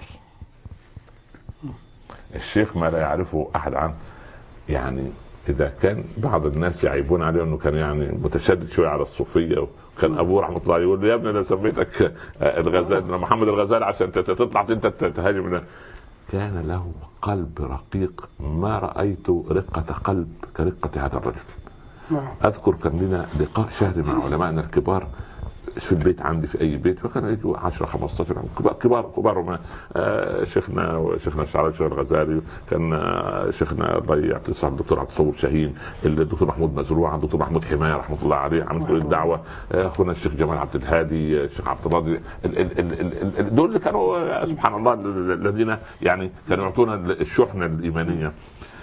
الشيخ ما لا يعرفه احد عنه، يعني اذا كان بعض الناس يعيبون عليه انه كان يعني متشدد شويه على الصوفيه، وكان ابوه رحمه الله يقول له يا ابني انا سميتك الغزالي محمد الغزالي عشان تطلع انت تهاجم. كان له قلب رقيق، ما رأيت رقة قلب كرقة هذا الرجل. نعم. أذكر كان لنا لقاء شهري مع علمائنا الكبار في البيت عندي في أي بيت، فكان يجوا عشرة خمستاشر كبار كبار ما آه شيخنا وشيخنا الشعراوي الشيخ الغزالي، كان آه شيخنا الله يعطيه الصحة الدكتور عبد الصبور شاهين، الدكتور محمود مزروع، الدكتور محمود حماية رحمة الله عليه عمل كل الدعوة، آه أخونا الشيخ جمال عبد الهادي، الشيخ عبد الراضي، دول اللي كانوا سبحان الله الذين يعني كانوا يعطونا الشحنة الإيمانية.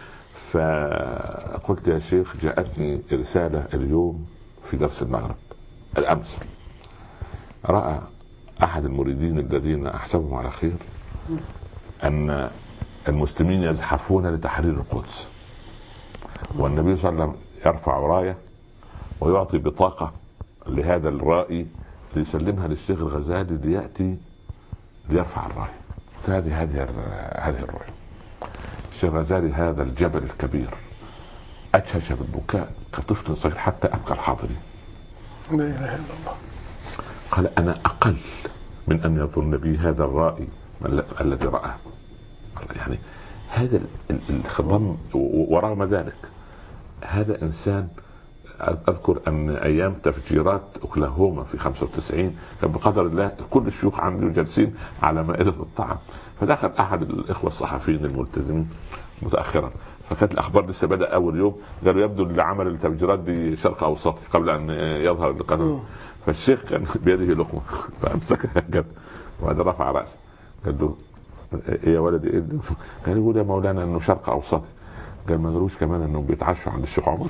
فقلت يا شيخ جاءتني رسالة اليوم في درس المغرب الأمس، رأى أحد المريدين الذين أحسبهم على خير أن المسلمين يزحفون لتحرير القدس، والنبي صلى الله عليه وسلم يرفع راية ويعطي بطاقة لهذا الرائي ليسلمها للشيخ الغزالي ليأتي ليرفع الراية. هذه هذه هذه الرؤية. الشيخ الغزالي هذا الجبل الكبير أجهش بالبكاء كطفل صغير حتى أبكى الحاضرين. لا إله إلا الله. قال أنا أقل من أن يظن بي هذا الرائي الذي رأى. يعني هذا الخضم، ورغم ذلك هذا إنسان. أذكر أن أيام تفجيرات أوكلاهوما في خمسة وتسعين كان بقدر الله كل الشيوخ عندي جالسين على مائدة الطعام، فدخل أحد الإخوة الصحفيين الملتزمين متأخرا، فكانت الأخبار لسه بدأ أول يوم، قالوا يبدو اللي عمل التفجيرات دي شرق أوسط قبل أن يظهر القانون. فالشيخ كان بيده لقمة فأمسكها كده وهذا رفع رأسه قال له إيه يا ولدي إيه؟ قال يقول يا مولانا إنه شرق أوسط. قال ما قالوش كمان انهم بيتعشوا عند الشيخ عمر.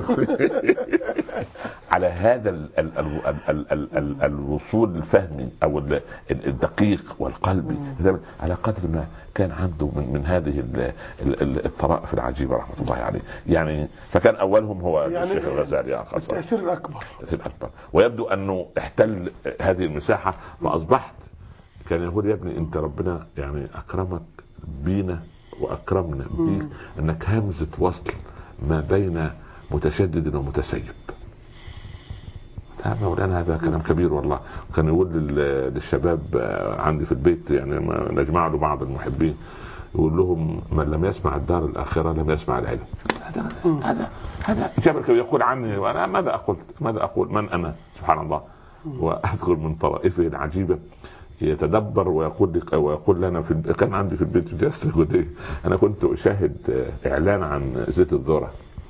على هذا ال ال ال ال ال ال الوصول الفهمي او الدقيق والقلبي، على قدر ما كان عنده من, من هذه الطرائف العجيبه رحمه الله عليه. يعني فكان اولهم هو يعني الشيخ الغزالي خاصه التاثير الاكبر. التاثير الاكبر، ويبدو انه احتل هذه المساحه فاصبحت كان يقول يا ابني انت ربنا يعني اكرمك بينا واكرمنا بيك انك همزه وصل ما بين متشدد ومتسيب. مولانا هذا كلام كبير والله. كان يقول للشباب عندي في البيت يعني نجمع له بعض المحبين يقول لهم من لم يسمع الدار الاخره لم يسمع العلم. هذا هذا هذا جبل كبير يقول عني وانا ماذا اقول ماذا اقول من انا سبحان الله. واذكر من طرائفه العجيبه يتدبر ويقول لي ويقول لنا في كان عندي في البيت جالس يقول ايه انا كنت اشاهد اعلان عن زيت الذره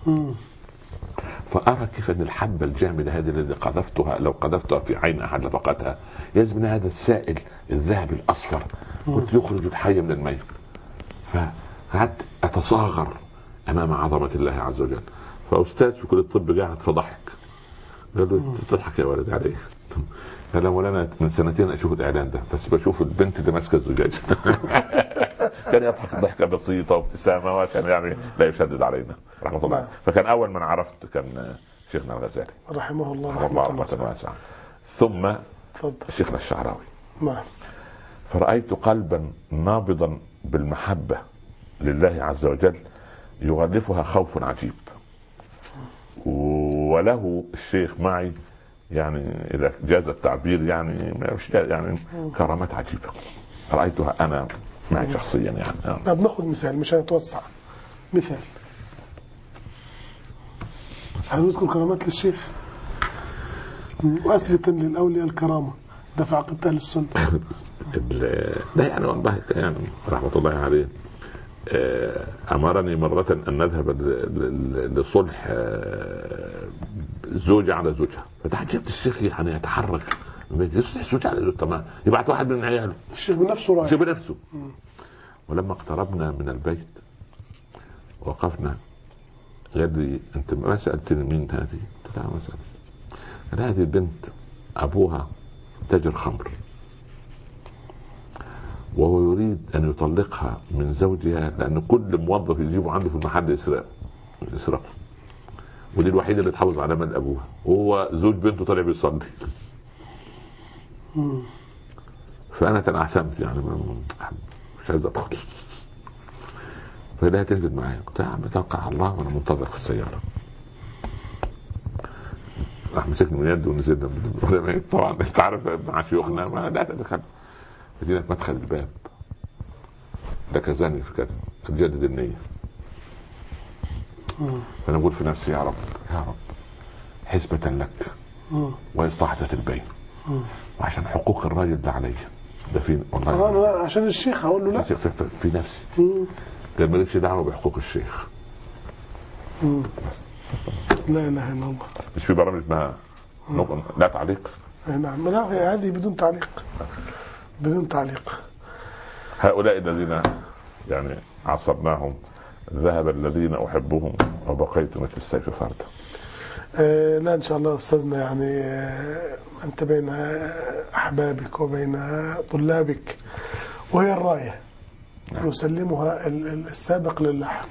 فارى كيف ان الحبه الجامده هذه التي قذفتها لو قذفتها في عين احد لفقتها يزن هذا السائل الذهبي الاصفر قلت يخرج الحي من الميت. فقعدت اتصاغر امام عظمه الله عز وجل. فاستاذ في كليه الطب قاعد فضحك قال له تضحك يا ولد عليه. قال له ولا من سنتين اشوف الاعلان ده بس بشوف البنت اللي ماسكه الزجاج. كان يضحك ضحكه بسيطه وابتسامه وكان يعني لا يشدد علينا رحمه الله. فكان اول من عرفت كان شيخنا الغزالي رحمه الله رحمه الله رحمه واسعه. ثم شيخنا الشعراوي. نعم. فرأيت قلبا نابضا بالمحبه لله عز وجل يغلفها خوف عجيب. وله الشيخ معي يعني اذا جاز التعبير يعني مش يعني كرامات عجيبه رايتها انا معي شخصيا يعني. طب ناخذ مثال مش هنتوسع. مثال هنذكر كرامات للشيخ واثبتا للاولياء الكرامه ده في عقيده اهل السنه. لا يعني والله يعني رحمه الله عليه امرني مره ان نذهب لصلح زوجة على زوجها، فتعجبت الشيخ يعني يتحرك يصلح زوجة على زوجها، تمام يبعث واحد من عياله الشيخ بنفسه رايح الشيخ بنفسه. ولما اقتربنا من البيت وقفنا قال لي انت ما سالتني مين هذه؟ قلت له ما سالت. قال هذه بنت ابوها تاجر خمر وهو يريد ان يطلقها من زوجها لان كل موظف يجيبه عنده في المحل يسرقه يسرقه ودي الوحيده اللي تحافظ على مال ابوها وهو زوج بنته طالع بيصلي. فانا تنعثمت يعني مش عايز ادخل. فلا تنزل معايا قلت يا عم توكل على الله وانا منتظرك في السياره. راح مسكني من يدي ونزلنا. طبعا انت عارف مع شيوخنا ما لا تدخل مدينة مدخل الباب ده كزاني في كذا تجدد النية. فأنا أقول في نفسي يا رب يا رب حسبة لك وإصلاح البين وعشان حقوق الراجل ده عليا ده فين والله أنا عشان الشيخ هقول له لا في, في, في نفسي ده مالكش دعوة بحقوق الشيخ. لا إله إلا الله. مش في برامج ما لا تعليق. نعم لا هذه بدون تعليق بدون تعليق. هؤلاء الذين يعني عصرناهم ذهب الذين أحبهم وبقيت مثل السيف فردا. آه لا إن شاء الله أستاذنا يعني آه أنت بين أحبابك وبين طلابك وهي الراية يسلمها السابق للاحق.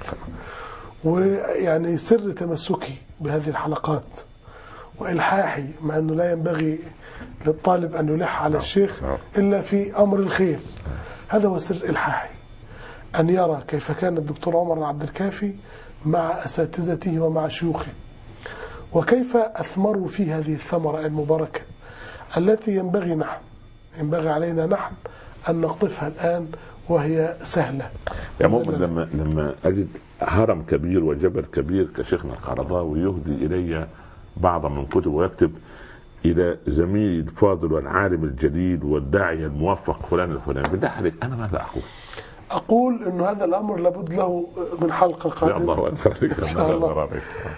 ويعني سر تمسكي بهذه الحلقات وإلحاحي مع أنه لا ينبغي للطالب أن يلح على الشيخ إلا في أمر الخير. هذا هو سر إلحاحي أن يرى كيف كان الدكتور عمر عبد الكافي مع أساتذته ومع شيوخه وكيف أثمروا في هذه الثمرة المباركة التي ينبغي نحن ينبغي علينا نحن أن نقطفها الآن وهي سهلة. يا مؤمن لما لما أجد هرم كبير وجبل كبير كشيخنا القرضاوي يهدي إلي بعض من كتب ويكتب إلى زميلي الفاضل والعالم الجليل والداعية الموفق فلان الفلاني، بالله عليك أنا ماذا أقول؟ أقول إنه هذا الأمر لابد له من حلقة قادمة. الله أكبر. إن شاء الله.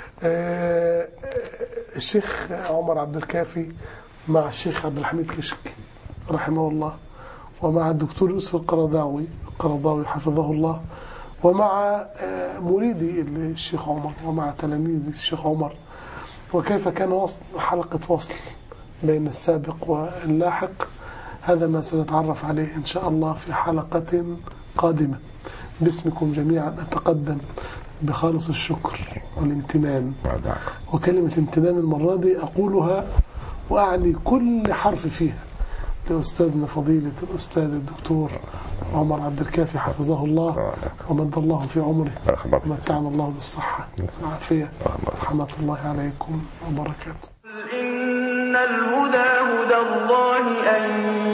آه الشيخ عمر عبد الكافي مع الشيخ عبد الحميد كشك رحمه الله ومع الدكتور يوسف القرضاوي القرضاوي حفظه الله ومع آه مريدي الشيخ عمر ومع تلاميذ الشيخ عمر وكيف كان وصل حلقة وصل بين السابق واللاحق. هذا ما سنتعرف عليه إن شاء الله في حلقة قادمة. باسمكم جميعا أتقدم بخالص الشكر والامتنان وكلمة امتنان المرة دي أقولها وأعني كل حرف فيها لأستاذنا فضيلة الأستاذ الدكتور عمر عبد الكافي حفظه الله ومد الله في عمره ومتعنا الله بالصحة والعافية رحمة الله عليكم وبركاته. إن الهدى هدى الله أن